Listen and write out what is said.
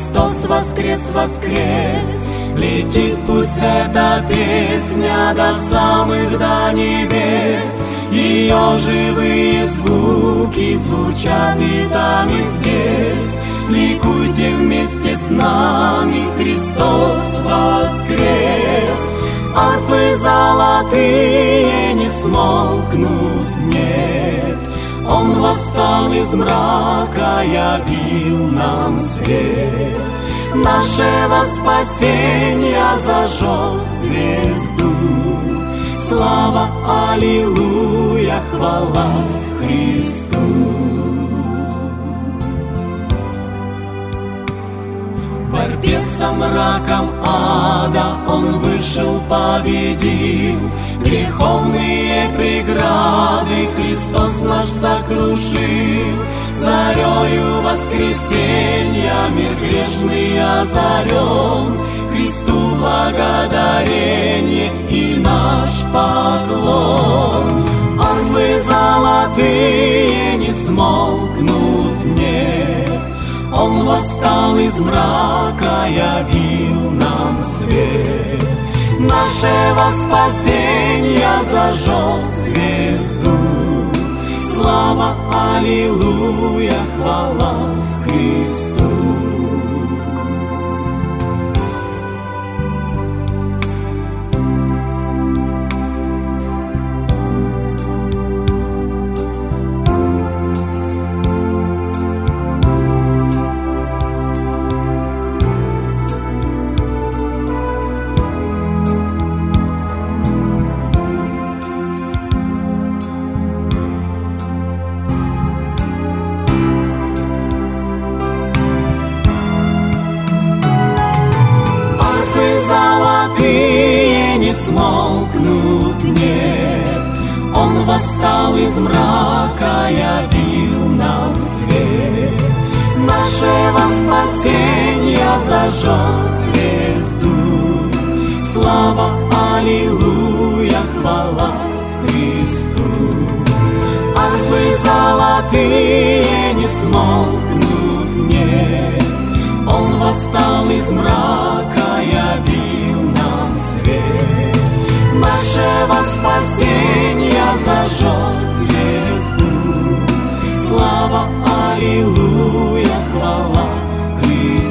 Христос воскрес, воскрес. Летит пусть эта песня до самых до небес. Ее живые звуки звучат и там, и здесь. Ликуйте вместе с нами, Христос воскрес. Арфы золотые не смолкнут, нет. Он восстал из мрака, явил нам свет. Нашего спасения зажег звезду. Слава, аллилуйя, хвала Христу. В борьбе со мраком ада Он вышел, победил. Греховные преграды Христос наш сокрушил. Зарею воскресенья мир грешный озарен. Христу благодарение и наш поклон. Арфы золотые не смолкнут, нет. Он восстал из мрака, явил нам свет. Нашего спасения зажег звезду. Слава, аллилуйя, хвала Христу. Смолкнут, нет. Он восстал из мрака, явил нам свет. Нашего спасения зажег звезду. Слава, аллилуйя, хвала Христу. Арфы золотые не смолкнут, нет. Он восстал из мрака, явил нам свет. Нашего спасения зажег звезду. Слава, аллилуйя, хвала Христу.